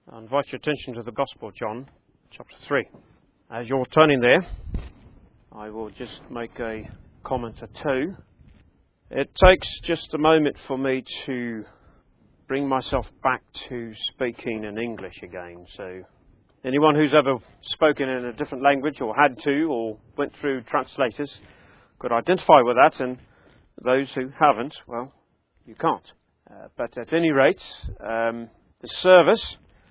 I invite your attention to the Gospel of John, chapter 3. As you're turning there, I will just make a comment or two. It takes just a moment for me to bring myself back to speaking in English again. So anyone who's ever spoken in a different language or had to or went through translators could identify with that, and those who haven't, well, you can't. But at any rate, the service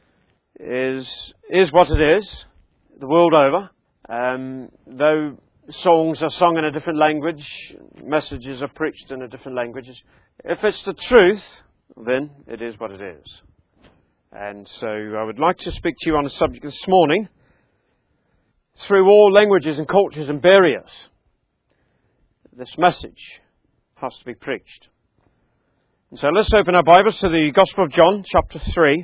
is what it is, the world over. Though songs are sung in a different language, messages are preached in a different language, if it's the truth, then it is what it is. And so I would like to speak to you on a subject this morning. Through all languages and cultures and barriers, this message has to be preached. And so let's open our Bibles to the Gospel of John, chapter 3.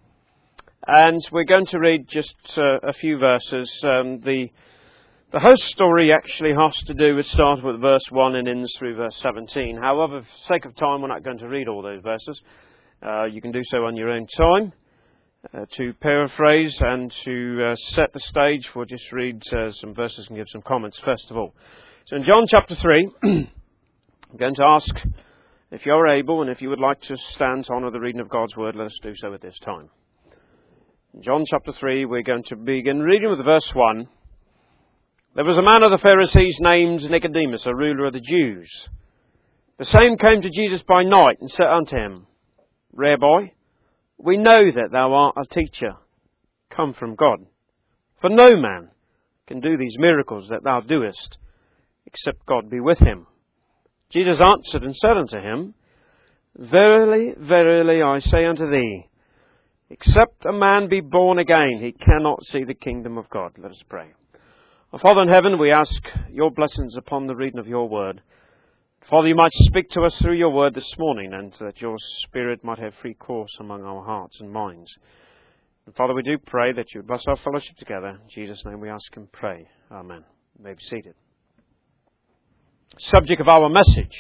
And we're going to read just a few verses. The whole story actually has to do with starting with verse 1 and ends through verse 17. However, for the sake of time, we're not going to read all those verses. You can do so on your own time. To paraphrase and to set the stage, we'll just read some verses and give some comments first of all. So in John chapter 3, I'm going to ask if you're able and if you would like to stand to honour the reading of God's Word, let us do so at this time. In John chapter 3, we're going to begin reading with verse 1. There was a man of the Pharisees named Nicodemus, a ruler of the Jews. The same came to Jesus by night and said unto him, Rabbi, we know that thou art a teacher, come from God. For no man can do these miracles that thou doest, except God be with him. Jesus answered and said unto him, Verily, verily, I say unto thee, except a man be born again, he cannot see the kingdom of God. Let us pray. Our Father in heaven, we ask your blessings upon the reading of your word. Father, you might speak to us through your word this morning, and that your Spirit might have free course among our hearts and minds. And Father, we do pray that you bless our fellowship together. In Jesus' name we ask and pray. Amen. You may be seated. Subject of our message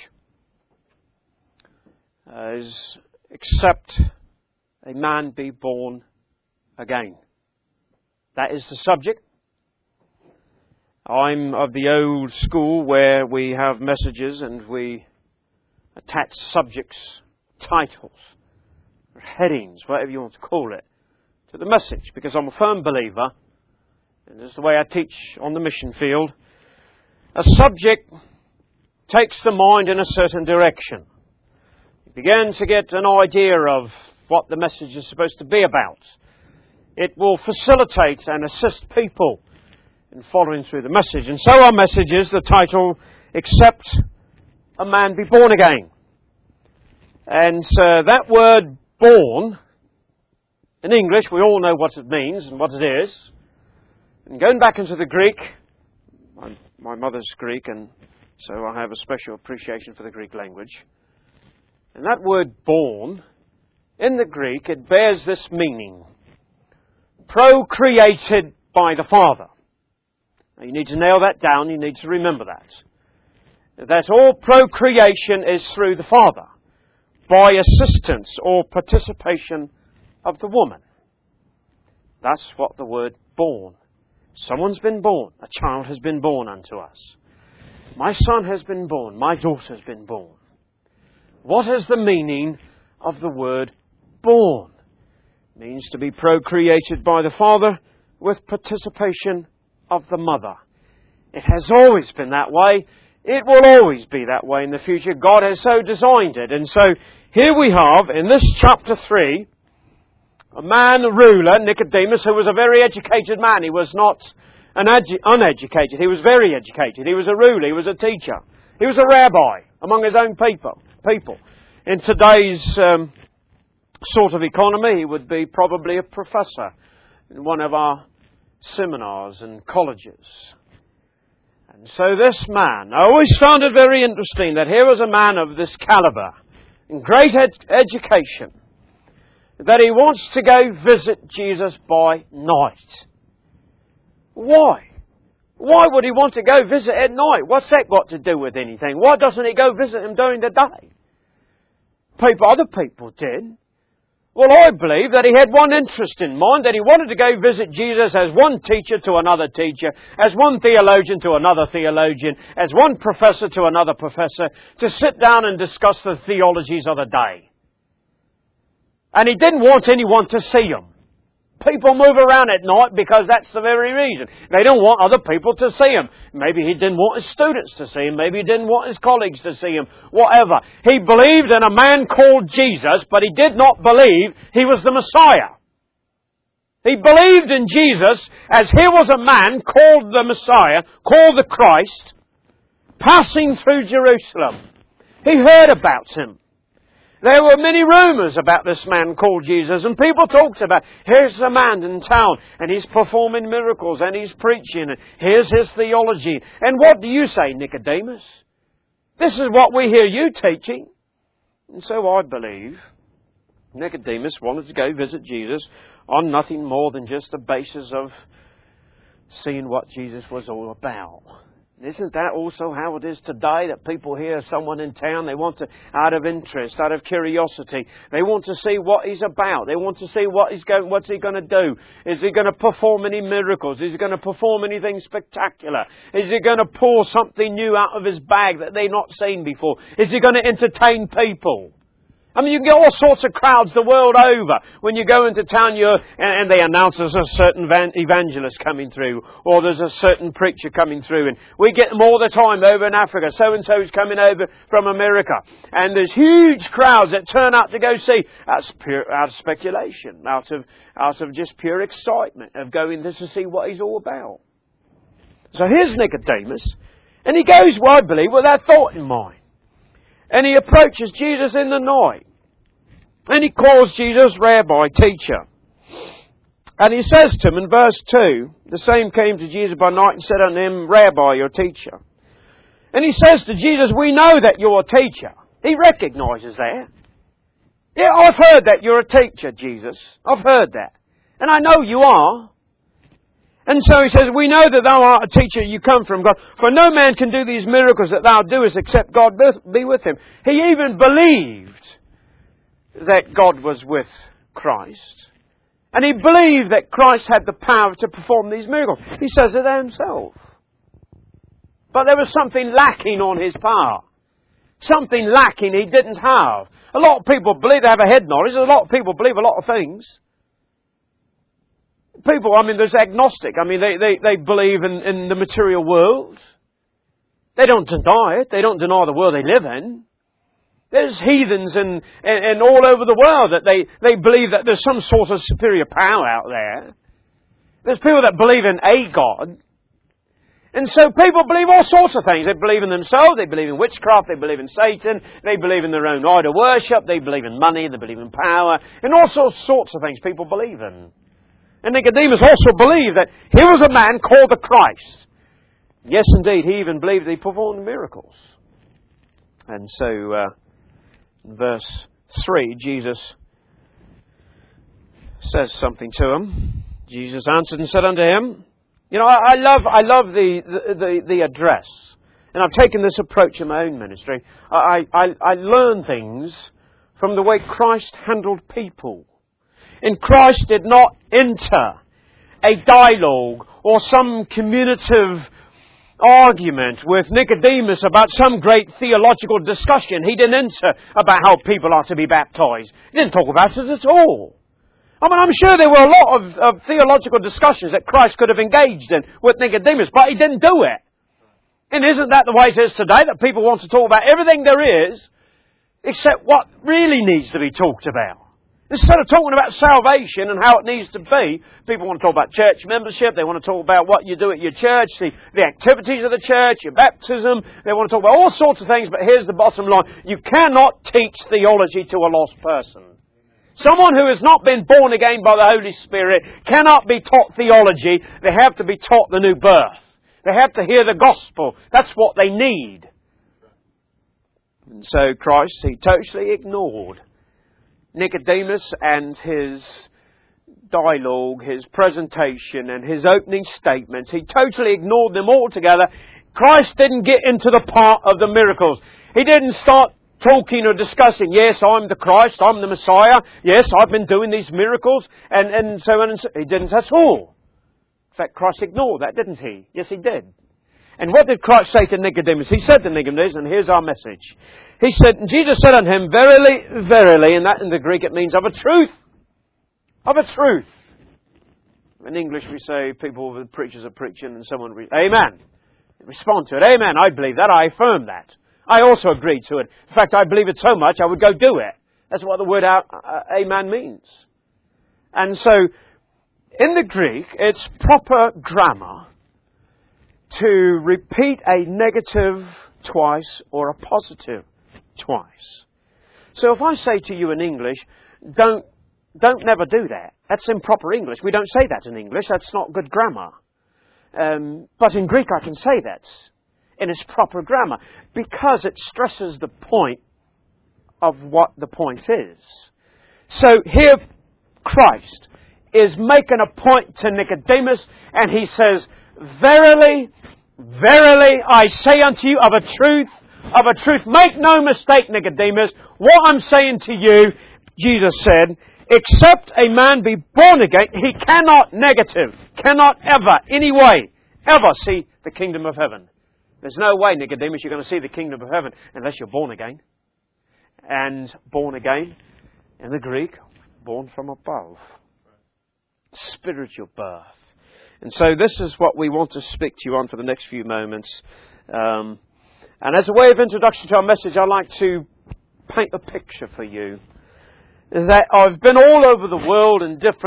is except a man be born again. That is the subject. I'm of the old school where we have messages and we attach subjects, titles, or headings, whatever you want to call it, to the message, because I'm a firm believer, and this is the way I teach on the mission field. A subject takes the mind in a certain direction. You begin to get an idea of what the message is supposed to be about. It will facilitate and assist people in following through the message. And so our message is the title, Except a Man Be Born Again. And that word born, in English, we all know what it means and what it is. And going back into the Greek, my mother's Greek, and so I have a special appreciation for the Greek language. And that word born, in the Greek, it bears this meaning. Procreated by the Father. Now, you need to nail that down. You need to remember that. That all procreation is through the Father. By assistance or participation of the woman. That's what the word born. Someone's been born. A child has been born unto us. My son has been born. My daughter has been born. What is the meaning of the word born? It means to be procreated by the Father with participation of the mother. It has always been that way. It will always be that way in the future. God has so designed it. And so here we have, in this chapter 3, a man, a ruler, Nicodemus, who was a very educated man. He was not uneducated. He was very educated. He was a ruler. He was a teacher. He was a rabbi among his own people. In today's sort of economy, he would be probably a professor in one of our seminars and colleges. And so this man, I always found it very interesting that here was a man of this caliber, in great education, that he wants to go visit Jesus by night. Why? Why would he want to go visit at night? What's that got to do with anything? Why doesn't he go visit him during the day? Other people did. Well, I believe that he had one interest in mind, that he wanted to go visit Jesus as one teacher to another teacher, as one theologian to another theologian, as one professor to another professor, to sit down and discuss the theologies of the day. And he didn't want anyone to see him. People move around at night because that's the very reason. They don't want other people to see him. Maybe he didn't want his students to see him. Maybe he didn't want his colleagues to see him. Whatever. He believed in a man called Jesus, but he did not believe he was the Messiah. He believed in Jesus as here was a man called the Messiah, called the Christ, passing through Jerusalem. He heard about him. There were many rumours about this man called Jesus, and people talked about, here's a man in town, and he's performing miracles, and he's preaching, and here's his theology. And what do you say, Nicodemus? This is what we hear you teaching. And so I believe Nicodemus wanted to go visit Jesus on nothing more than just the basis of seeing what Jesus was all about. Isn't that also how it is today, that people hear someone in town, they want to, out of interest, out of curiosity, they want to see what he's about. They want to see what's he going to do. Is he going to perform any miracles? Is he going to perform anything spectacular? Is he going to pour something new out of his bag that they've not seen before? Is he going to entertain people? I mean, you can get all sorts of crowds the world over. When you go into town, and they announce there's a certain evangelist coming through, or there's a certain preacher coming through, and we get them all the time over in Africa. So-and-so is coming over from America. And there's huge crowds that turn out to go see. That's pure, out of speculation, out of just pure excitement of going to see what he's all about. So here's Nicodemus, and he goes, well, I believe, with that thought in mind. And he approaches Jesus in the night. And he calls Jesus Rabbi, teacher. And he says to him in verse 2, the same came to Jesus by night and said unto him, Rabbi, your teacher. And he says to Jesus, we know that you're a teacher. He recognises that. Yeah, I've heard that you're a teacher, Jesus. I've heard that. And I know you are. And so he says, we know that thou art a teacher, you come from God. For no man can do these miracles that thou doest except God be with him. He even believed that God was with Christ. And he believed that Christ had the power to perform these miracles. He says it himself. But there was something lacking on his part. Something lacking he didn't have. A lot of people believe they have a head knowledge. A lot of people believe a lot of things. People, there's agnostic. They believe in the material world. They don't deny it. They don't deny the world they live in. There's heathens and all over the world that they believe that there's some sort of superior power out there. There's people that believe in a God. And so people believe all sorts of things. They believe in themselves. They believe in witchcraft. They believe in Satan. They believe in their own idol worship. They believe in money. They believe in power. And all sorts of things people believe in. And Nicodemus also believed that here was a man called the Christ. Yes, indeed, he even believed that he performed miracles. And so, in verse 3, Jesus says something to him. Jesus answered and said unto him, I love the address. And I've taken this approach in my own ministry. I learn things from the way Christ handled people. And Christ did not enter a dialogue or some communicative argument with Nicodemus about some great theological discussion. He didn't enter about how people are to be baptized. He didn't talk about it at all. I'm sure there were a lot of theological discussions that Christ could have engaged in with Nicodemus, but he didn't do it. And isn't that the way it is today, that people want to talk about everything there is except what really needs to be talked about? Instead of talking about salvation and how it needs to be, people want to talk about church membership. They want to talk about what you do at your church, the activities of the church, your baptism. They want to talk about all sorts of things, but here's the bottom line. You cannot teach theology to a lost person. Someone who has not been born again by the Holy Spirit cannot be taught theology. They have to be taught the new birth. They have to hear the gospel. That's what they need. And so Christ, he totally ignored Nicodemus and his dialogue, his presentation and his opening statements. He totally ignored them altogether. Christ didn't get into the part of the miracles. He didn't start talking or discussing, yes, I'm the Christ, I'm the Messiah, yes, I've been doing these miracles, and so on and so on. He didn't at all. In fact, Christ ignored that, didn't he? Yes, he did. And what did Christ say to Nicodemus? He said to Nicodemus, and here's our message. He said, and Jesus said unto him, verily, verily, and that in the Greek it means of a truth. Of a truth. In English we say the preachers are preaching and someone reads, Amen. Respond to it. Amen. I believe that. I affirm that. I also agree to it. In fact, I believe it so much I would go do it. That's what the word amen means. And so, in the Greek, it's proper grammar to repeat a negative twice or a positive twice. So if I say to you in English, don't never do that. That's improper English. We don't say that in English. That's not good grammar. But in Greek I can say that in its proper grammar because it stresses the point of what the point is. So here Christ is making a point to Nicodemus and he says, verily, verily, I say unto you of a truth, make no mistake, Nicodemus, what I'm saying to you, Jesus said, except a man be born again, he cannot ever, any way, ever see the kingdom of heaven. There's no way, Nicodemus, you're going to see the kingdom of heaven unless you're born again. And born again, in the Greek, born from above. Spiritual birth. And so this is what we want to speak to you on for the next few moments. And as a way of introduction to our message, I'd like to paint a picture for you. That I've been all over the world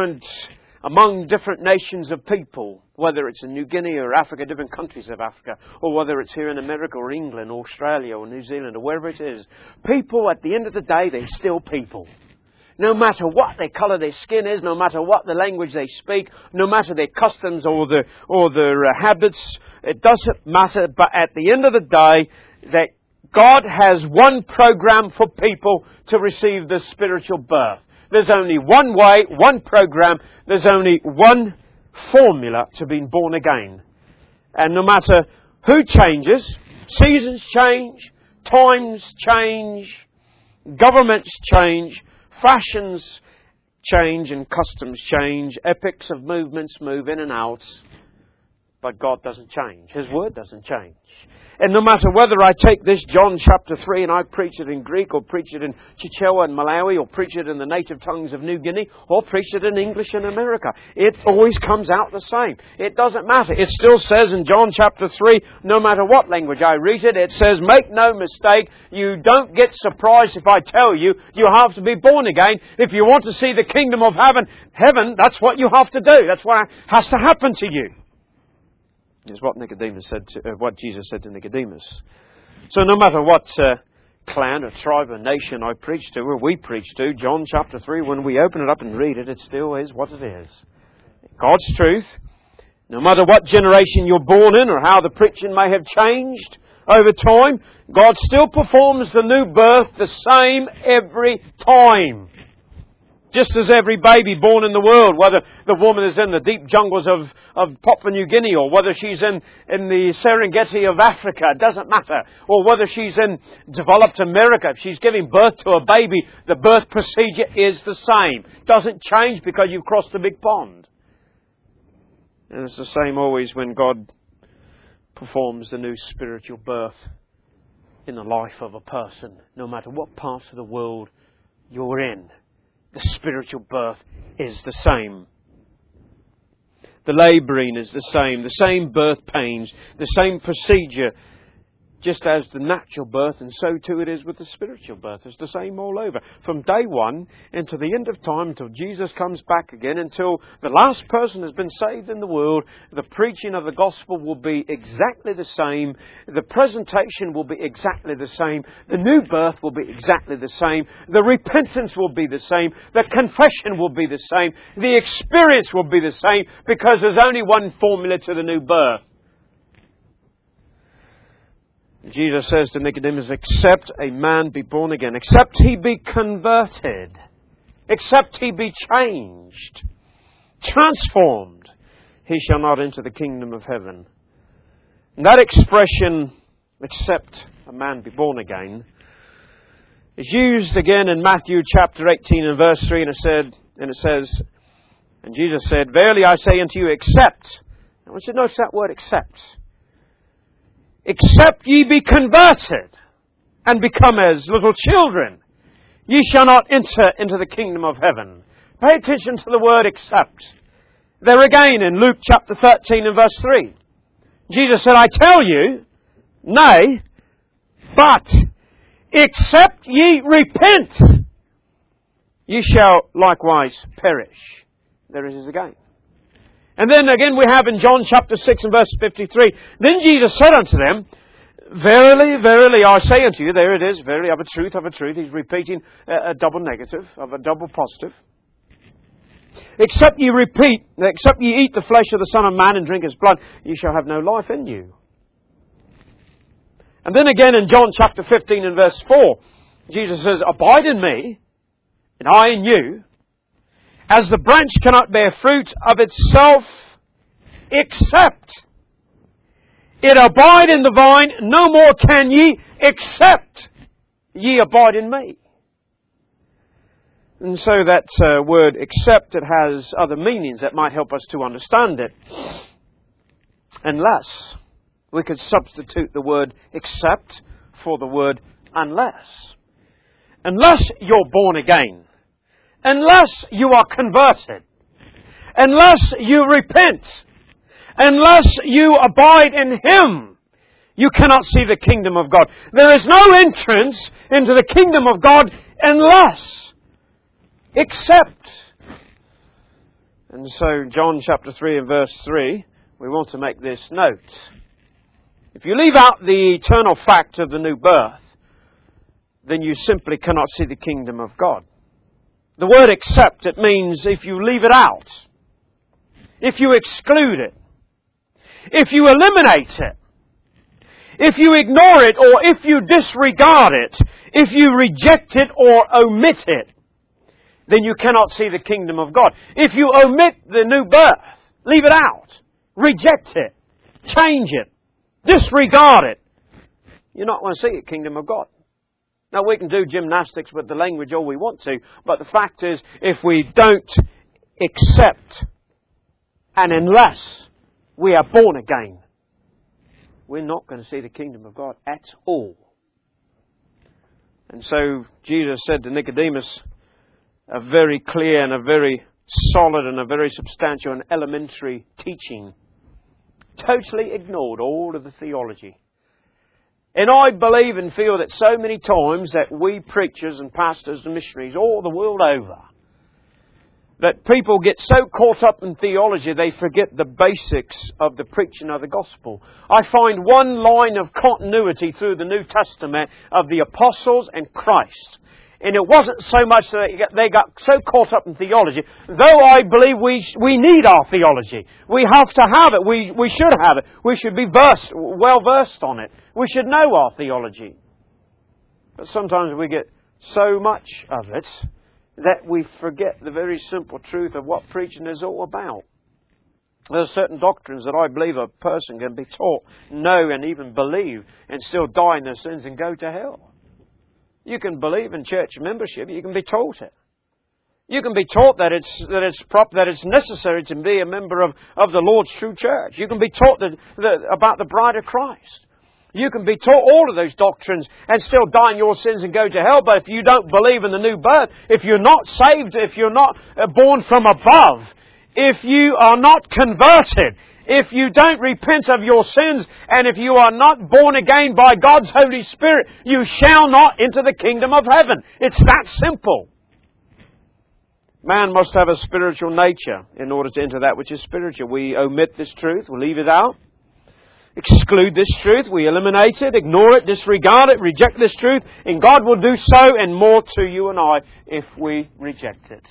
among different nations of people, whether it's in New Guinea or Africa, different countries of Africa, or whether it's here in America or England or Australia or New Zealand or wherever it is. People, at the end of the day, they're still people. No matter what their colour their skin is, no matter what the language they speak, no matter their customs or their habits, it doesn't matter. But at the end of the day, that God has one program for people to receive this spiritual birth. There's only one way, one program. There's only one formula to being born again. And no matter who changes, seasons change, times change, governments change, fashions change and customs change, epochs of movements move in and out. But God doesn't change. His word doesn't change. And no matter whether I take this John chapter 3 and I preach it in Greek or preach it in Chichewa and Malawi or preach it in the native tongues of New Guinea or preach it in English in America, it always comes out the same. It doesn't matter. It still says in John chapter 3, no matter what language I read it, it says, make no mistake, you don't get surprised if I tell you, you have to be born again. If you want to see the kingdom of heaven, that's what you have to do. That's what has to happen to you. Is what what Jesus said to Nicodemus. So no matter what clan or tribe or nation I preach to or we preach to, John chapter 3, when we open it up and read it, it still is what it is. God's truth. No matter what generation you're born in or how the preaching may have changed over time, God still performs the new birth the same every time. Just as every baby born in the world, whether the woman is in the deep jungles of Papua New Guinea or whether she's in the Serengeti of Africa, it doesn't matter. Or whether she's in developed America, if she's giving birth to a baby, the birth procedure is the same. Doesn't change because you've crossed the big pond. And it's the same always when God performs the new spiritual birth in the life of a person, no matter what part of the world you're in. The spiritual birth is the same. The labouring is the same birth pains, the same procedure, just as the natural birth, and so too it is with the spiritual birth. It's the same all over. From day one until the end of time, until Jesus comes back again, until the last person has been saved in the world, the preaching of the gospel will be exactly the same. The presentation will be exactly the same. The new birth will be exactly the same. The repentance will be the same. The confession will be the same. The experience will be the same, because there's only one formula to the new birth. Jesus says to Nicodemus, except a man be born again, except he be converted, except he be changed, transformed, he shall not enter the kingdom of heaven. And that expression, except a man be born again, is used again in Matthew chapter 18 and verse 3, and it says, and Jesus said, "Verily I say unto you, except," I want you to notice that word except ye be converted and become as little children, ye shall not enter into the kingdom of heaven. Pay attention to the word except. There again in Luke chapter 13 and verse 3. Jesus said, "I tell you, nay, but except ye repent, ye shall likewise perish." There it is again. And then again we have in John chapter 6 and verse 53, "Then Jesus said unto them, Verily, verily, I say unto you," there it is, verily, of a truth, of a truth. He's repeating a double negative, of a double positive. "Except ye eat the flesh of the Son of Man and drink His blood, ye shall have no life in you." And then again in John chapter 15 and verse 4, Jesus says, "Abide in me, and I in you, as the branch cannot bear fruit of itself, except it abide in the vine, no more can ye, except ye abide in me." And so that word "except," it has other meanings that might help us to understand it. Unless, we could substitute the word "except" for the word "unless." Unless you're born again, unless you are converted, unless you repent, unless you abide in Him, you cannot see the kingdom of God. There is no entrance into the kingdom of God unless, except. And so John chapter 3 and verse 3, we want to make this note. If you leave out the eternal fact of the new birth, then you simply cannot see the kingdom of God. The word "except," it means if you leave it out, if you exclude it, if you eliminate it, if you ignore it, or if you disregard it, if you reject it or omit it, then you cannot see the kingdom of God. If you omit the new birth, leave it out, reject it, change it, disregard it, you're not going to see the kingdom of God. Now, we can do gymnastics with the language all we want to, but the fact is, if we don't accept and unless we are born again, we're not going to see the kingdom of God at all. And so Jesus said to Nicodemus a very clear and a very solid and a very substantial and elementary teaching. Totally ignored all of the theology. And I believe and feel that so many times that we preachers and pastors and missionaries all the world over, that people get so caught up in theology they forget the basics of the preaching of the gospel. I find one line of continuity through the New Testament of the apostles and Christ. And it wasn't so much that they got so caught up in theology, though I believe we need our theology. We have to have it. We should have it. We should be well versed on it. We should know our theology. But sometimes we get so much of it that we forget the very simple truth of what preaching is all about. There are certain doctrines that I believe a person can be taught, know and even believe, and still die in their sins and go to hell. You can believe in church membership. You can be taught it. You can be taught that it's necessary to be a member of the Lord's true church. You can be taught about the bride of Christ. You can be taught all of those doctrines and still die in your sins and go to hell. But if you don't believe in the new birth, if you're not saved, if you're not born from above, if you are not converted, if you don't repent of your sins, and if you are not born again by God's Holy Spirit, you shall not enter the kingdom of heaven. It's that simple. Man must have a spiritual nature in order to enter that which is spiritual. We omit this truth, we leave it out, exclude this truth, we eliminate it, ignore it, disregard it, reject this truth, and God will do so and more to you and I if we reject it.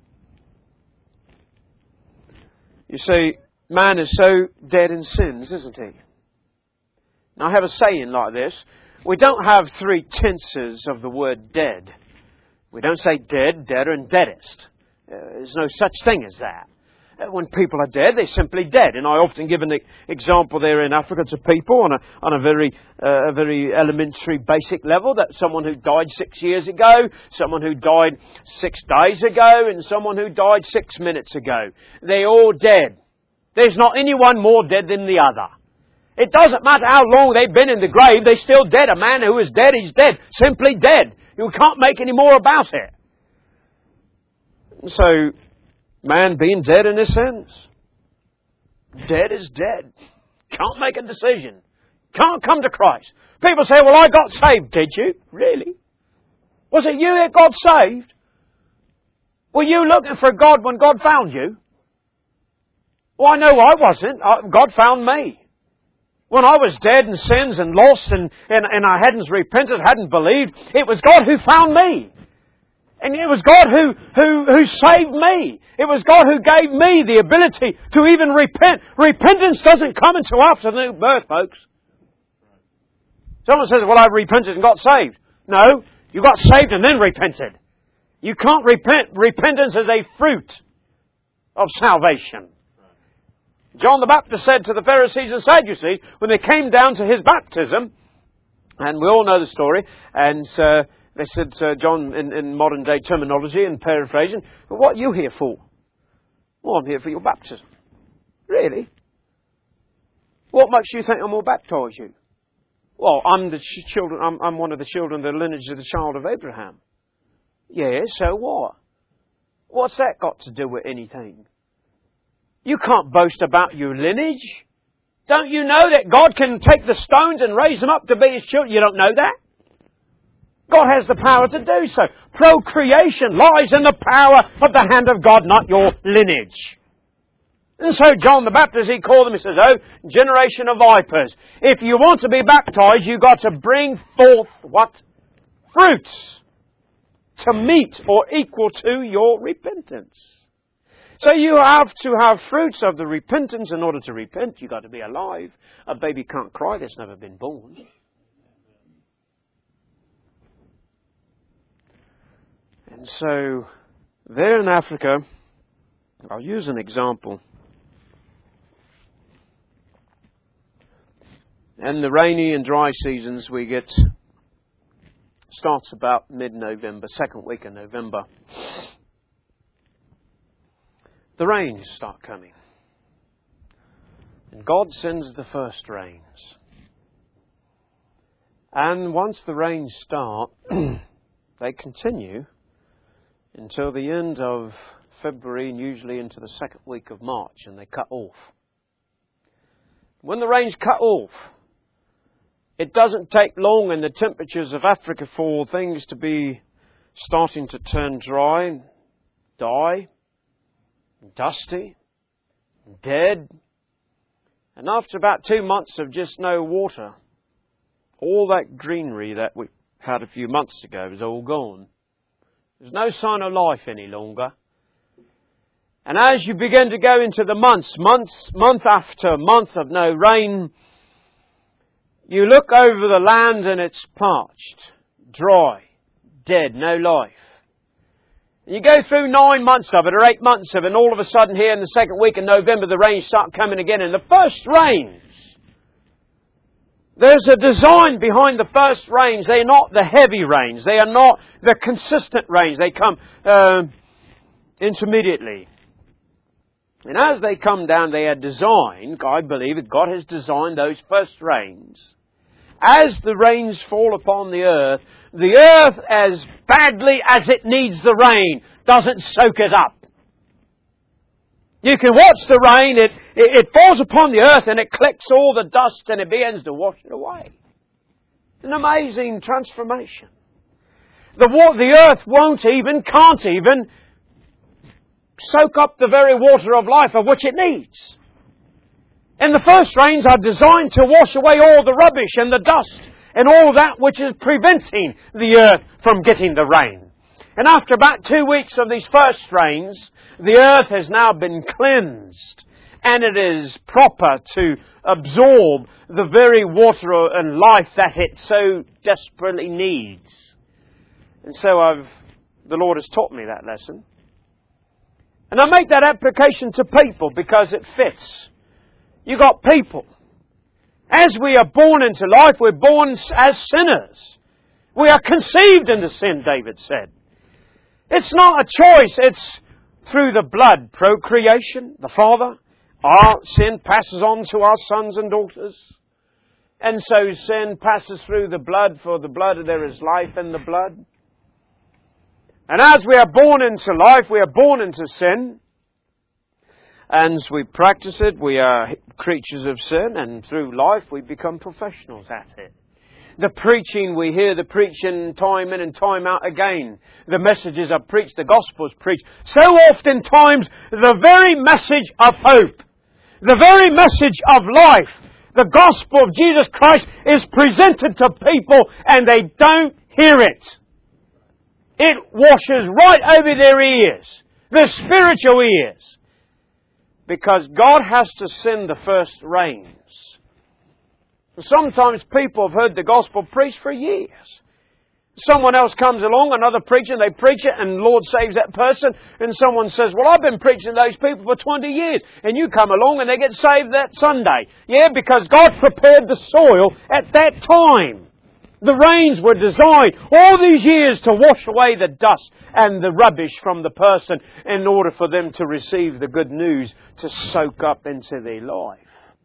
You see, man is so dead in sins, isn't he? Now I have a saying like this. We don't have three tenses of the word dead. We don't say dead, deader and deadest. There's no such thing as that. When people are dead, they're simply dead. And I often give an example there in Africa to people on a very elementary, basic level, that someone who died 6 years ago, someone who died 6 days ago, and someone who died 6 minutes ago. They're all dead. There's not anyone more dead than the other. It doesn't matter how long they've been in the grave, they're still dead. A man who is dead is dead. Simply dead. You can't make any more about it. So, man being dead in a sense. Dead is dead. Can't make a decision. Can't come to Christ. People say, well, I got saved. Did you? Really? Was it you that got saved? Were you looking for God when God found you? Well, I know I wasn't. God found me. When I was dead in sins and lost and I hadn't repented, hadn't believed, it was God who found me. And it was God who saved me. It was God who gave me the ability to even repent. Repentance doesn't come until after the new birth, folks. Someone says, well, I repented and got saved. No, you got saved and then repented. You can't repent. Repentance is a fruit of salvation. John the Baptist said to the Pharisees and Sadducees, when they came down to his baptism, and we all know the story, and they said, John, in modern day terminology and paraphrasing, well, what are you here for? Well, I'm here for your baptism. Really? What makes you think I'm going to baptise you? Well, I'm one of the children, the lineage of the child of Abraham. Yeah, so what? What's that got to do with anything? You can't boast about your lineage. Don't you know that God can take the stones and raise them up to be His children? You don't know that? God has the power to do so. Procreation lies in the power of the hand of God, not your lineage. And so John the Baptist, he called them, he says, oh, generation of vipers. If you want to be baptized, you've got to bring forth what? Fruits. To meet or equal to your repentance. So you have to have fruits of the repentance. In order to repent, you've got to be alive. A baby can't cry that's never been born. And so, there in Africa, I'll use an example. In the rainy and dry seasons, starts about mid-November, second week of November. The rains start coming. And God sends the first rains. And once the rains start, they continue until the end of February and usually into the second week of March, and they cut off. When the rains cut off, it doesn't take long in the temperatures of Africa for things to be starting to turn dry, die, dusty, dead. And after about 2 months of just no water, all that greenery that we had a few months ago is all gone. There's no sign of life any longer. And as you begin to go into the month after month of no rain, you look over the land and it's parched, dry, dead, no life. And you go through 9 months of it or 8 months of it, and all of a sudden here in the second week of November the rains start coming again. And the first rains, there's a design behind the first rains. They're not the heavy rains. They are not the consistent rains. They come intermediately. And as they come down, they are designed, I believe that God has designed those first rains. As the rains fall upon the earth as badly as it needs the rain doesn't soak it up. You can watch the rain, it falls upon the earth and it collects all the dust and it begins to wash it away. An amazing transformation. The earth can't even soak up the very water of life of which it needs. And the first rains are designed to wash away all the rubbish and the dust and all that which is preventing the earth from getting the rain. And after about 2 weeks of these first rains, the earth has now been cleansed and it is proper to absorb the very water and life that it so desperately needs. And so the Lord has taught me that lesson. And I make that application to people because it fits. You got people. As we are born into life, we're born as sinners. We are conceived into sin, David said. It's not a choice. It's through the blood, procreation, the Father. Our sin passes on to our sons and daughters. And so sin passes through the blood, for the blood there is life in the blood. And as we are born into life, we are born into sin. And as we practice it, we are creatures of sin, and through life we become professionals at it. The preaching, we hear the preaching time in and time out again. The messages are preached, the gospel is preached. So oftentimes, the very message of hope, the very message of life, the gospel of Jesus Christ is presented to people and they don't hear it. It washes right over their ears, their spiritual ears. Because God has to send the first rains. Sometimes people have heard the gospel preached for years. Someone else comes along, another preacher, and they preach it, and the Lord saves that person. And someone says, well, I've been preaching to those people for 20 years. And you come along and they get saved that Sunday. Yeah, because God prepared the soil at that time. The rains were designed all these years to wash away the dust and the rubbish from the person in order for them to receive the good news to soak up into their life.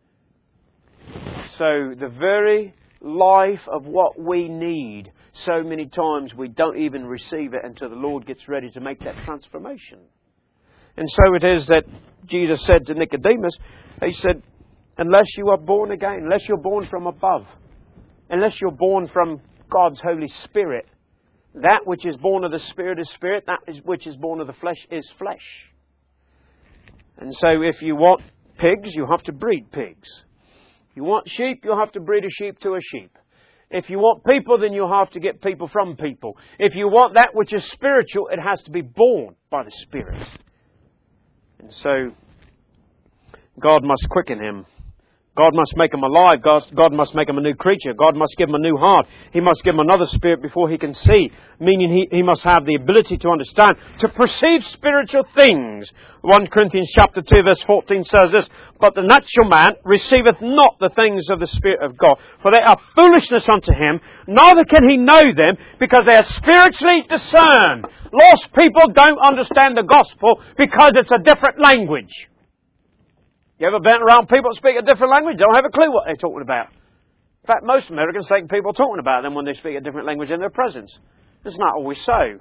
So the very life of what we need, so many times we don't even receive it until the Lord gets ready to make that transformation. And so it is that Jesus said to Nicodemus, He said, unless you are born again, unless you're born from above, unless you're born from God's Holy Spirit, that which is born of the Spirit is spirit, that which is born of the flesh is flesh. And so if you want pigs, you have to breed pigs. If you want sheep, you'll have to breed a sheep to a sheep. If you want people, then you'll have to get people from people. If you want that which is spiritual, it has to be born by the Spirit. And so God must quicken him. God must make him alive. God must make him a new creature. God must give him a new heart. He must give him another spirit before he can see. Meaning he must have the ability to understand, to perceive spiritual things. 1 Corinthians chapter 2 verse 14 says this, but the natural man receiveth not the things of the Spirit of God, for they are foolishness unto him, neither can he know them, because they are spiritually discerned. Lost people don't understand the gospel because it's a different language. You ever been around people that speak a different language? They don't have a clue what they're talking about. In fact, most Americans think people are talking about them when they speak a different language in their presence. It's not always so.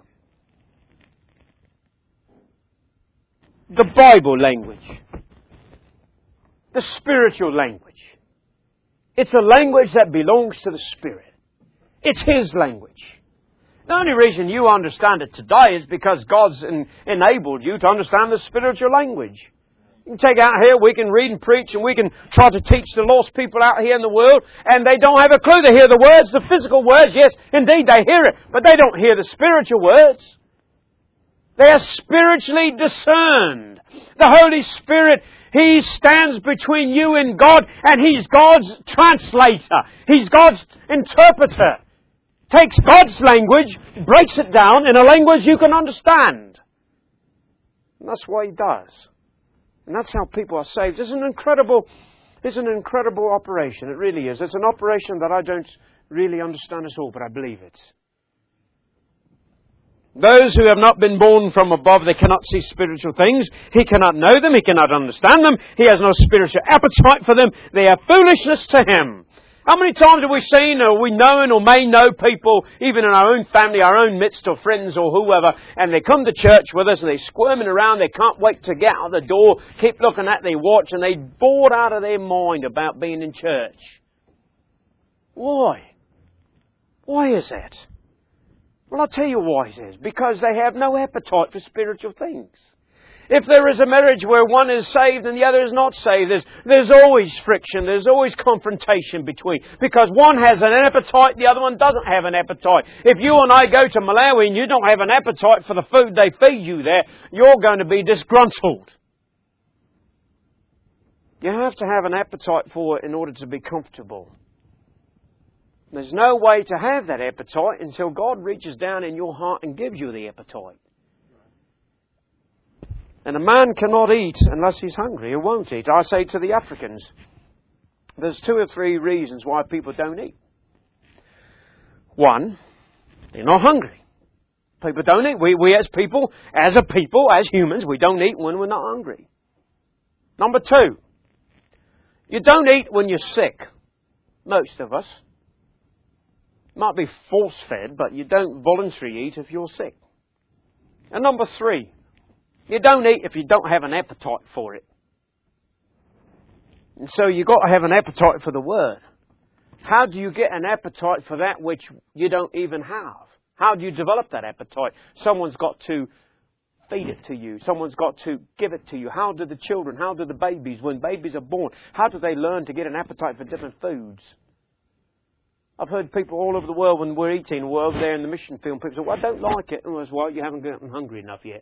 The Bible language. The spiritual language. It's a language that belongs to the Spirit. It's His language. The only reason you understand it today is because God's enabled you to understand the spiritual language. You can take out here, we can read and preach, and we can try to teach the lost people out here in the world, and they don't have a clue. They hear the words, the physical words, yes, indeed they hear it, but they don't hear the spiritual words. They are spiritually discerned. The Holy Spirit, He stands between you and God, and He's God's translator. He's God's interpreter. Takes God's language, breaks it down in a language you can understand. And that's what He does. And that's how people are saved. It's an incredible operation. It really is. It's an operation that I don't really understand at all, but I believe it. Those who have not been born from above, they cannot see spiritual things. He cannot know them. He cannot understand them. He has no spiritual appetite for them. They are foolishness to him. How many times have we seen or we known or may know people, even in our own family, our own midst or friends or whoever, and they come to church with us and they're squirming around, they can't wait to get out the door, keep looking at their watch, and they're bored out of their mind about being in church. Why? Why is that? Well, I'll tell you why it is. Because they have no appetite for spiritual things. If there is a marriage where one is saved and the other is not saved, there's always friction, there's always confrontation between. Because one has an appetite, the other one doesn't have an appetite. If you and I go to Malawi and you don't have an appetite for the food they feed you there, you're going to be disgruntled. You have to have an appetite for it in order to be comfortable. There's no way to have that appetite until God reaches down in your heart and gives you the appetite. And a man cannot eat unless he's hungry. He won't eat. I say to the Africans, there's 2 or 3 reasons why people don't eat. One, they're not hungry. People don't eat. We as people, as humans, we don't eat when we're not hungry. Number 2, you don't eat when you're sick. Most of us. Might be force-fed, but you don't voluntarily eat if you're sick. And number 3, you don't eat if you don't have an appetite for it. And so you've got to have an appetite for the Word. How do you get an appetite for that which you don't even have? How do you develop that appetite? Someone's got to feed it to you. Someone's got to give it to you. How do the children, how do the babies, when babies are born, how do they learn to get an appetite for different foods? I've heard people all over the world when we're eating, we're over there in the mission field, people say, well, I don't like it. And I was, well, you haven't gotten hungry enough yet.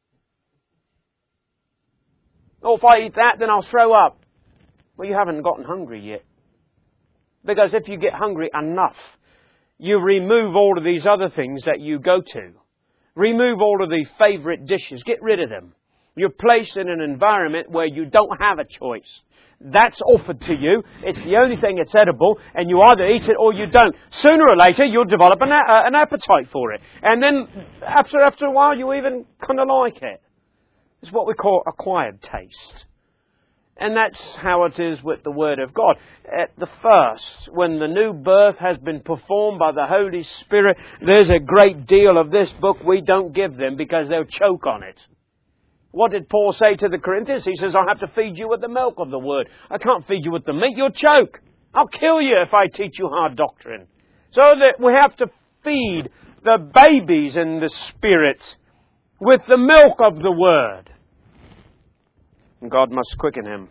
Oh, if I eat that, then I'll throw up. Well, you haven't gotten hungry yet. Because if you get hungry enough, you remove all of these other things that you go to. Remove all of the favourite dishes. Get rid of them. You're placed in an environment where you don't have a choice. That's offered to you. It's the only thing that's edible, and you either eat it or you don't. Sooner or later, you'll develop an appetite for it. And then, after a while, you even kind of like it. It's what we call acquired taste. And that's how it is with the Word of God. At the first, when the new birth has been performed by the Holy Spirit, there's a great deal of this book we don't give them because they'll choke on it. What did Paul say to the Corinthians? He says, I'll have to feed you with the milk of the Word. I can't feed you with the meat. You'll choke. I'll kill you if I teach you hard doctrine. So that we have to feed the babies in the Spirit with the milk of the Word. And God must quicken him.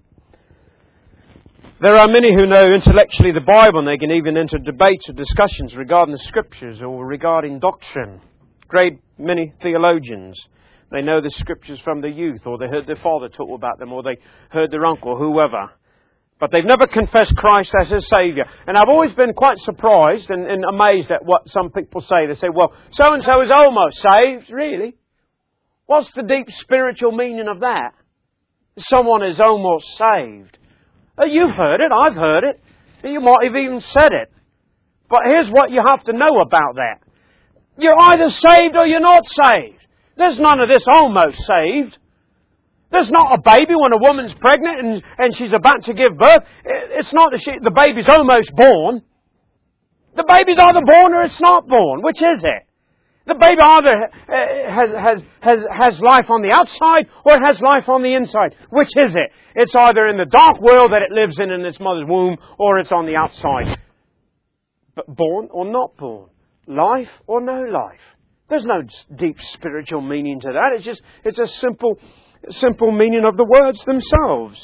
There are many who know intellectually the Bible, and they can even enter debates or discussions regarding the Scriptures or regarding doctrine. Great many theologians. They know the Scriptures from their youth, or they heard their father talk about them, or they heard their uncle, whoever. But they've never confessed Christ as his Saviour. And I've always been quite surprised and amazed at what some people say. They say, well, so-and-so is almost saved. Really? What's the deep spiritual meaning of that? Someone is almost saved. You've heard it, I've heard it. You might have even said it. But here's what you have to know about that. You're either saved or you're not saved. There's none of this almost saved. There's not a baby when a woman's pregnant and she's about to give birth. It's not that the baby's almost born. The baby's either born or it's not born. Which is it? The baby either has life on the outside or it has life on the inside. Which is it? It's either in the dark world that it lives in its mother's womb, or it's on the outside. But born or not born. Life or no life. There's no deep spiritual meaning to that. It's a simple meaning of the words themselves.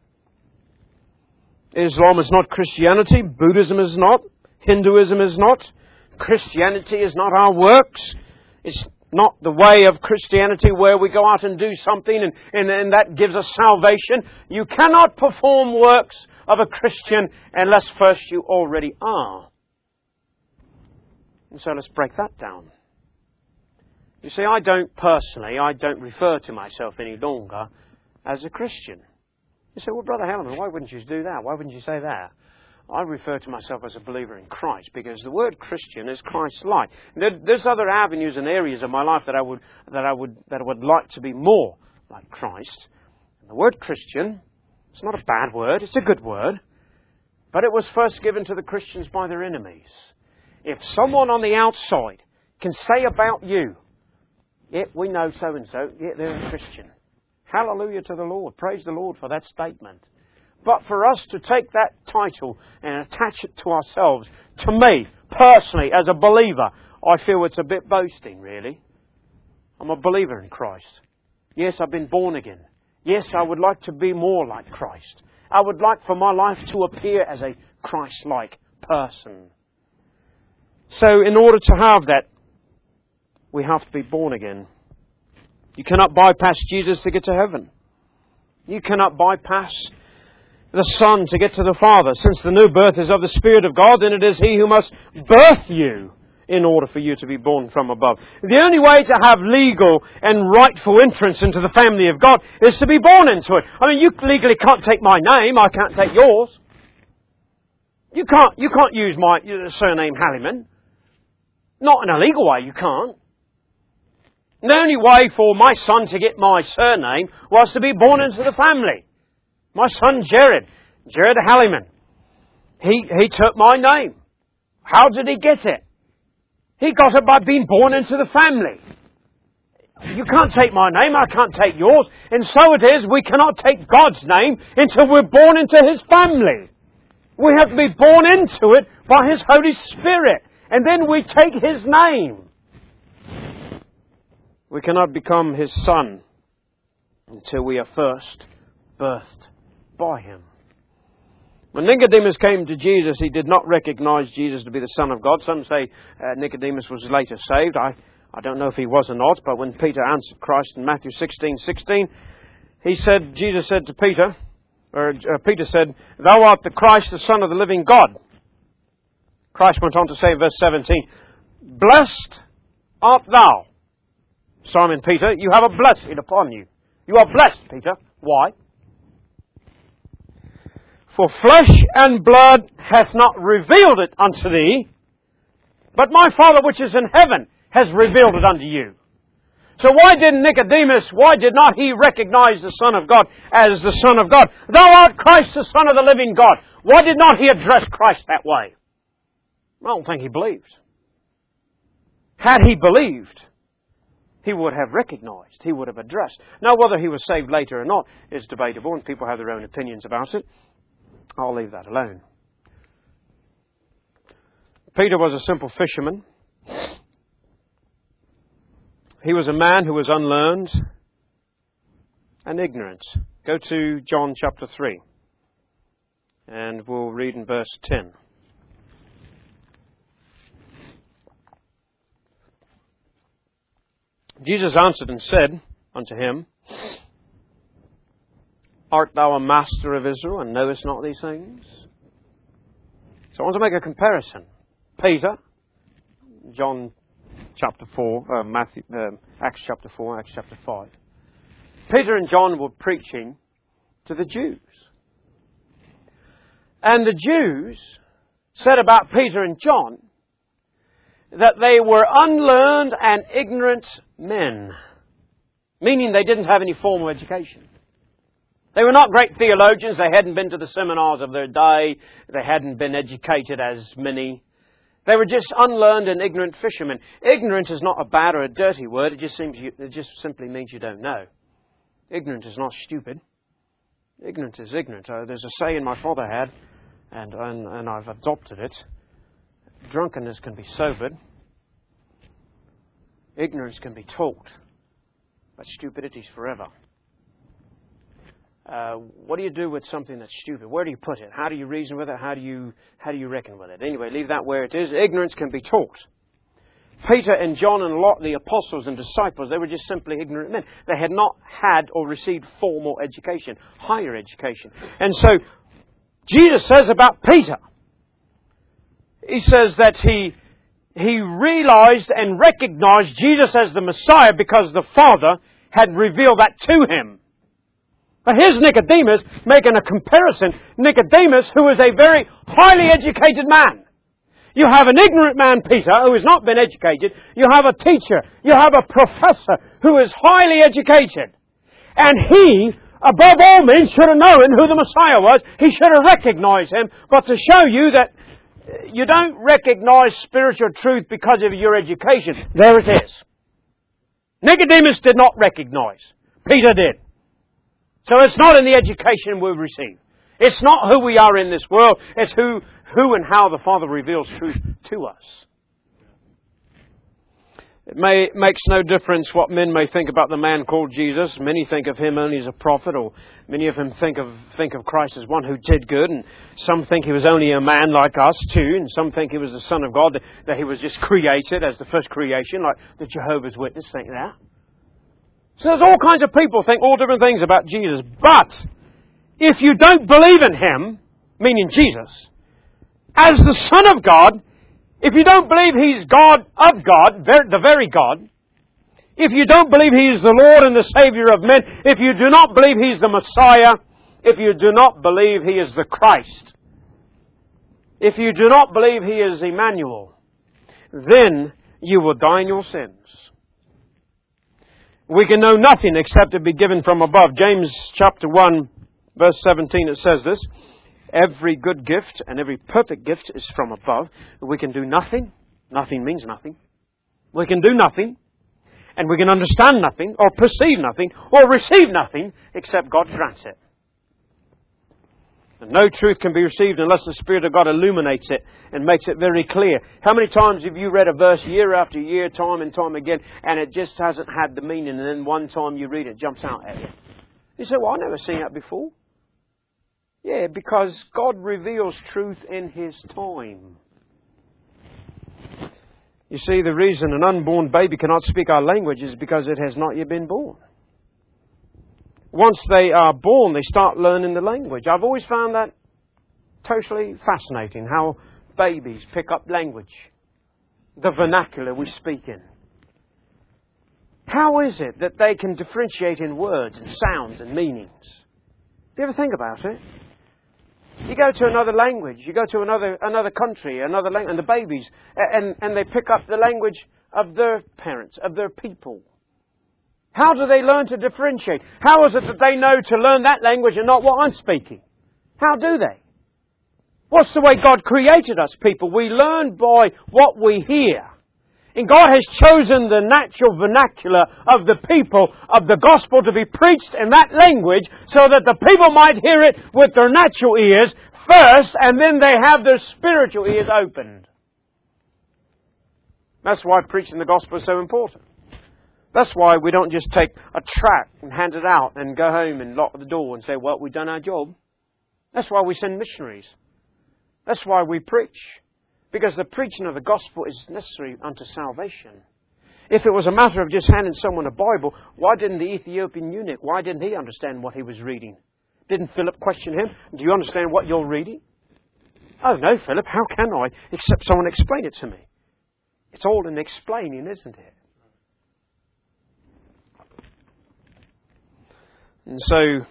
Islam is not Christianity. Buddhism is not. Hinduism is not. Christianity is not our works. It's not the way of Christianity where we go out and do something and that gives us salvation. You cannot perform works of a Christian unless first you already are. And so let's break that down. You see, I don't refer to myself any longer as a Christian. You say, well, Brother Hellman, why wouldn't you do that? Why wouldn't you say that? I refer to myself as a believer in Christ because the word Christian is Christ-like. There's other avenues and areas of my life that I would like to be more like Christ. And the word Christian, it's not a bad word, it's a good word, but it was first given to the Christians by their enemies. If someone on the outside can say about you, yeah, we know so-and-so, yeah, they're a Christian. Hallelujah to the Lord. Praise the Lord for that statement. But for us to take that title and attach it to ourselves, to me, personally, as a believer, I feel it's a bit boasting, really. I'm a believer in Christ. Yes, I've been born again. Yes, I would like to be more like Christ. I would like for my life to appear as a Christ-like person. So in order to have that, we have to be born again. You cannot bypass Jesus to get to heaven. You cannot bypass the Son to get to the Father. Since the new birth is of the Spirit of God, then it is He who must birth you in order for you to be born from above. The only way to have legal and rightful entrance into the family of God is to be born into it. I mean, you legally can't take my name. I can't take yours. You can't use my surname Halliman. Not in a legal way, you can't. The only way for my son to get my surname was to be born into the family. My son Jared Halliman. He took my name. How did he get it? He got it by being born into the family. You can't take my name, I can't take yours. And so it is, we cannot take God's name until we're born into His family. We have to be born into it by His Holy Spirit. And then we take His name. We cannot become His son until we are first birthed by Him. When Nicodemus came to Jesus, he did not recognize Jesus to be the Son of God. Some say Nicodemus was later saved. I don't know if he was or not, but when Peter answered Christ in Matthew 16:16, Jesus said to Peter, Peter said, "Thou art the Christ, the Son of the living God." Christ went on to say in verse 17, "Blessed art thou, Simon Peter, you have a blessing upon you." You are blessed, Peter. Why? "For flesh and blood hath not revealed it unto thee, but my Father which is in heaven has revealed it unto you." So why did not he recognize the Son of God as the Son of God? "Thou art Christ, the Son of the living God." Why did not he address Christ that way? I don't think he believed. Had he believed, he would have recognized, he would have addressed. Now, whether he was saved later or not is debatable, and people have their own opinions about it. I'll leave that alone. Peter was a simple fisherman. He was a man who was unlearned and ignorant. Go to John chapter 3, and we'll read in verse 10. Jesus answered and said unto him, "Art thou a master of Israel, and knowest not these things?" So I want to make a comparison. Peter, John chapter 4, Acts chapter 4, Acts chapter 5. Peter and John were preaching to the Jews. And the Jews said about Peter and John that they were unlearned and ignorant men, meaning they didn't have any formal education. They were not great theologians. They hadn't been to the seminars of their day. They hadn't been educated as many. They were just unlearned and ignorant fishermen. Ignorant is not a bad or a dirty word. It just simply means you don't know. Ignorant is not stupid. Ignorant is ignorant. There's a saying my father had, and I've adopted it. Drunkenness can be sobered. Ignorance can be taught. But stupidity's forever. What do you do with something that's stupid? Where do you put it? How do you reason with it? How do you reckon with it? Anyway, leave that where it is. Ignorance can be taught. Peter and John and a lot of the apostles and disciples, they were just simply ignorant men. They had not had or received formal education, higher education. And so, Jesus says about Peter, He says that he realized and recognized Jesus as the Messiah because the Father had revealed that to him. But here's Nicodemus making a comparison. Nicodemus, who is a very highly educated man. You have an ignorant man, Peter, who has not been educated. You have a teacher. You have a professor who is highly educated. And he, above all men, should have known who the Messiah was. He should have recognized him. But to show you that you don't recognize spiritual truth because of your education, there it is. Nicodemus did not recognize. Peter did. So it's not in the education we receive. It's not who we are in this world. It's who and how the Father reveals truth to us. It makes no difference what men may think about the man called Jesus. Many think of him only as a prophet, or many of them think of Christ as one who did good, and some think he was only a man like us too, and some think he was the Son of God, that he was just created as the first creation, like the Jehovah's Witness think that. So there's all kinds of people think all different things about Jesus. But if you don't believe in Him, meaning Jesus, as the Son of God, If you don't believe He's God of God, the very God, if you don't believe He is the Lord and the Saviour of men, if you do not believe He is the Messiah, if you do not believe He is the Christ, if you do not believe He is Emmanuel, then you will die in your sins. We can know nothing except to be given from above. James chapter 1, verse 17, it says this: every good gift and every perfect gift is from above. We can do nothing. Nothing means nothing. We can do nothing. And we can understand nothing, or perceive nothing, or receive nothing, except God grants it. And no truth can be received unless the Spirit of God illuminates it and makes it very clear. How many times have you read a verse year after year, time and time again, and it just hasn't had the meaning, and then one time you read it, it jumps out at you? You say, well, I've never seen that before. Yeah, because God reveals truth in His time. You see, the reason an unborn baby cannot speak our language is because it has not yet been born. Once they are born, they start learning the language. I've always found that totally fascinating, how babies pick up language, the vernacular we speak in. How is it that they can differentiate in words and sounds and meanings? Do you ever think about it? You go to another language, you go to another country, another language, and the babies, and they pick up the language of their parents, of their people. How do they learn to differentiate? How is it that they know to learn that language and not what I'm speaking? How do they? What's the way God created us, people? We learn by what we hear. And God has chosen the natural vernacular of the people of the gospel to be preached in that language so that the people might hear it with their natural ears first, and then they have their spiritual ears opened. That's why preaching the gospel is so important. That's why we don't just take a tract and hand it out and go home and lock the door and say, well, we've done our job. That's why we send missionaries. That's why we preach. Because the preaching of the gospel is necessary unto salvation. If it was a matter of just handing someone a Bible, why didn't the Ethiopian eunuch, why didn't he understand what he was reading? Didn't Philip question him? Do you understand what you're reading? Oh no, Philip, how can I except someone explain it to me? It's all in explaining, isn't it? And so,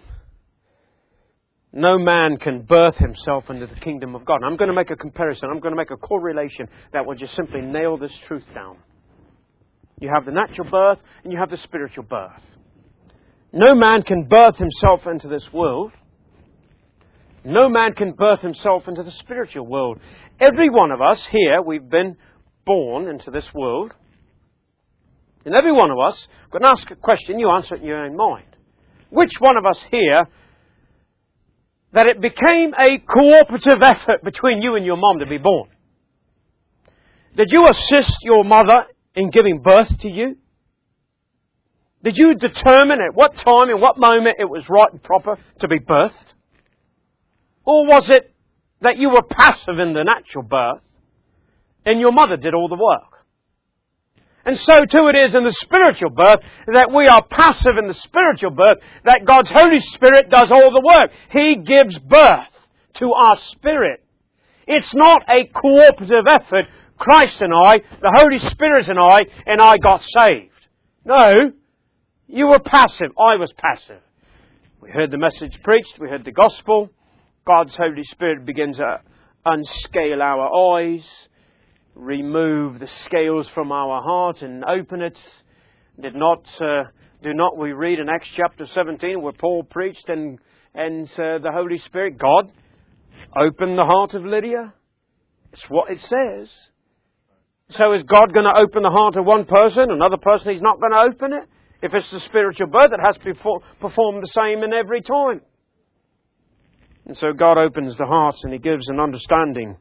no man can birth himself into the kingdom of God. And I'm going to make a comparison. I'm going to make a correlation that will just simply nail this truth down. You have the natural birth and you have the spiritual birth. No man can birth himself into this world. No man can birth himself into the spiritual world. Every one of us here, we've been born into this world. And every one of us, I'm going to ask a question, you answer it in your own mind. Which one of us here that it became a cooperative effort between you and your mom to be born? Did you assist your mother in giving birth to you? Did you determine at what time and what moment it was right and proper to be birthed? Or was it that you were passive in the natural birth and your mother did all the work? And so too it is in the spiritual birth, that we are passive in the spiritual birth, that God's Holy Spirit does all the work. He gives birth to our spirit. It's not a cooperative effort, Christ and I, the Holy Spirit and I got saved. No, you were passive, I was passive. We heard the message preached, we heard the gospel. God's Holy Spirit begins to unscale our eyes, remove the scales from our heart and open it. Do not we read in Acts chapter 17 where Paul preached and the Holy Spirit, God, opened the heart of Lydia? It's what it says. So is God going to open the heart of one person, another person He's not going to open it? If it's the spiritual birth, it has to be performed the same in every time. And so God opens the hearts and He gives an understanding.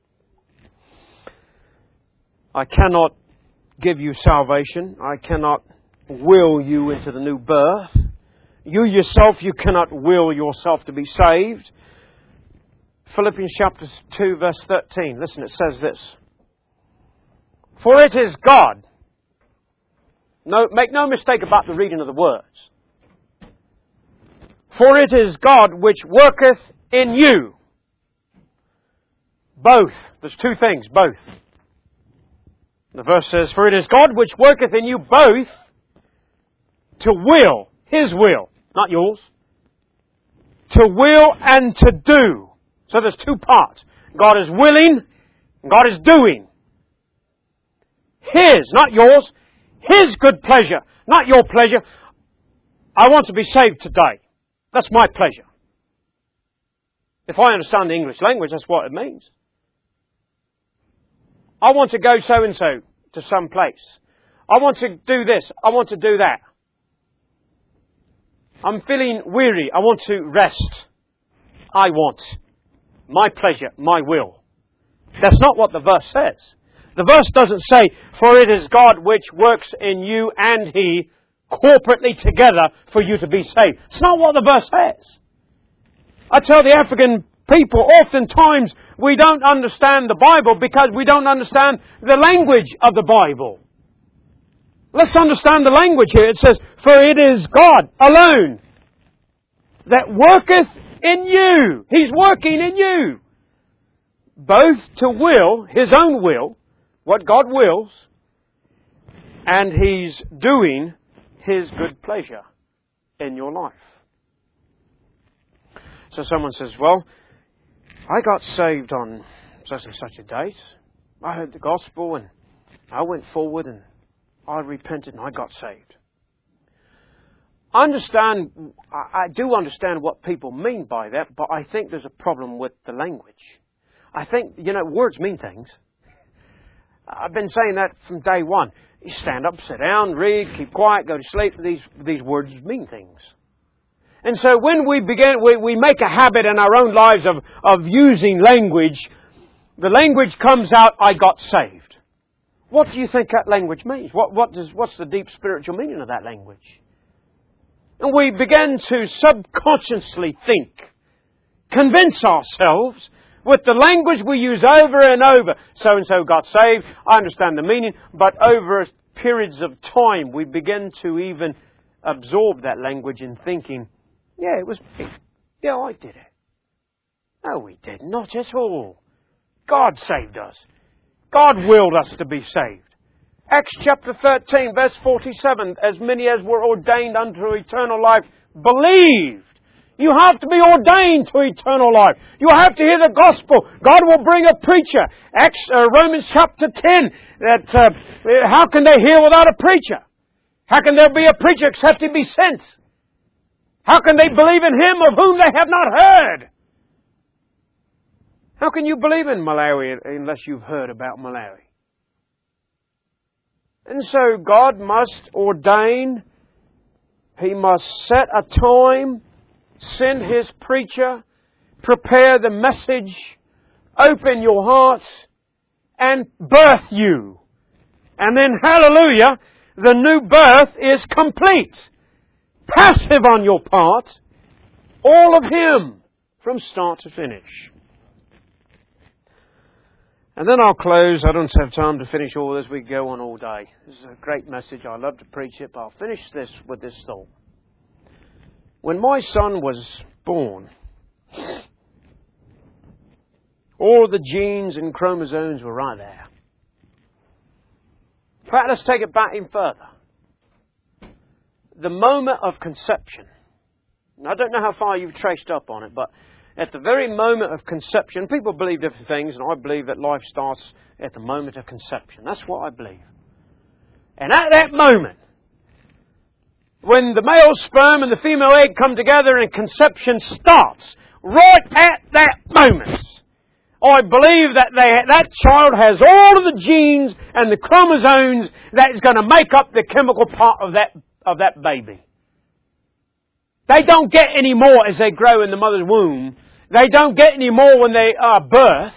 I cannot give you salvation. I cannot will you into the new birth. You yourself, you cannot will yourself to be saved. Philippians chapter 2 verse 13. Listen, it says this. For it is God. Make no mistake about the reading of the words. For it is God which worketh in you. Both. There's two things. Both. The verse says, "For it is God which worketh in you both to will," His will, not yours, "to will and to do." So there's two parts. God is willing, and God is doing. His, not yours. His good pleasure, not your pleasure. I want to be saved today. That's my pleasure. If I understand the English language, that's what it means. I want to go so-and-so to some place. I want to do this. I want to do that. I'm feeling weary. I want to rest. I want. My pleasure, my will. That's not what the verse says. The verse doesn't say, "For it is God which works in you and He corporately together for you to be saved." It's not what the verse says. I tell the African people, oftentimes we don't understand the Bible because we don't understand the language of the Bible. Let's understand the language here. It says, "For it is God alone that worketh in you." He's working in you. Both to will, His own will, what God wills, and He's doing His good pleasure in your life. So someone says, "Well, I got saved on such and such a date. I heard the gospel and I went forward and I repented and I got saved." I do understand what people mean by that, but I think there's a problem with the language. I think, words mean things. I've been saying that from day one. You stand up, sit down, read, keep quiet, go to sleep. These words mean things. And so when we make a habit in our own lives of using language, the language comes out, "I got saved." What do you think that language means? What's the deep spiritual meaning of that language? And we begin to subconsciously think, convince ourselves with the language we use over and over. So-and-so got saved. I understand the meaning. But over periods of time, we begin to even absorb that language in thinking, "Yeah, it was me. Yeah, I did it." No, we did not at all. God saved us. God willed us to be saved. Acts chapter 13, verse 47, "As many as were ordained unto eternal life believed." You have to be ordained to eternal life. You have to hear the gospel. God will bring a preacher. Romans chapter 10, how can they hear without a preacher? How can there be a preacher except he be sent? How can they believe in Him of whom they have not heard? How can you believe in Malawi unless you've heard about Malawi? And so God must ordain. He must set a time, send His preacher, prepare the message, open your hearts, and birth you. And then, hallelujah, the new birth is complete. Passive on your part, all of Him from start to finish. And then I'll close. I don't have time to finish all this. We go on all day. This is a great message. I love to preach it, but I'll finish this with this thought. When my son was born, all the genes and chromosomes were right there. In fact, let's take it back even further. The moment of conception. I don't know how far you've traced up on it, but at the very moment of conception, people believe different things, and I believe that life starts at the moment of conception. That's what I believe. And at that moment, when the male sperm and the female egg come together and conception starts, right at that moment, I believe that that child has all of the genes and the chromosomes that is going to make up the chemical part of that baby. They don't get any more as they grow in the mother's womb. They don't get any more when they are birthed.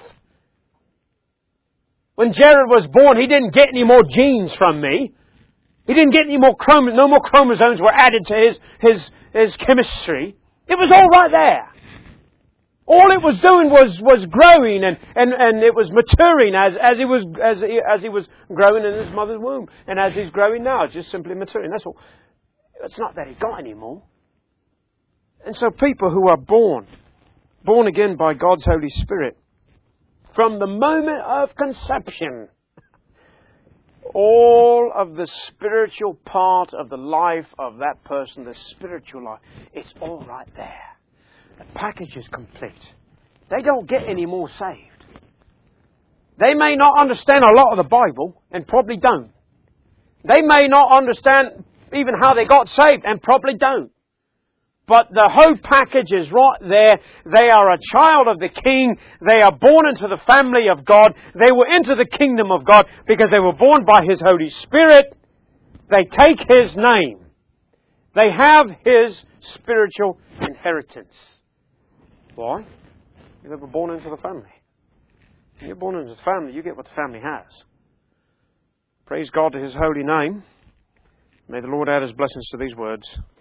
When Jared was born, he didn't get any more genes from me. He didn't get any more no more chromosomes were added to his chemistry. It was all right there. All it was doing was growing and it was maturing as he was growing in his mother's womb. And as he's growing now, it's just simply maturing. That's all. It's not that he got any more. And so people who are born again by God's Holy Spirit, from the moment of conception, all of the spiritual part of the life of that person, the spiritual life, it's all right there. The package is complete. They don't get any more saved. They may not understand a lot of the Bible, and probably don't. They may not understand even how they got saved, and probably don't. But the whole package is right there. They are a child of the King. They are born into the family of God. They were into the kingdom of God because they were born by His Holy Spirit. They take His name. They have His spiritual inheritance. Why? They were born into the family. When you're born into the family, you get what the family has. Praise God to His holy name. May the Lord add His blessings to these words.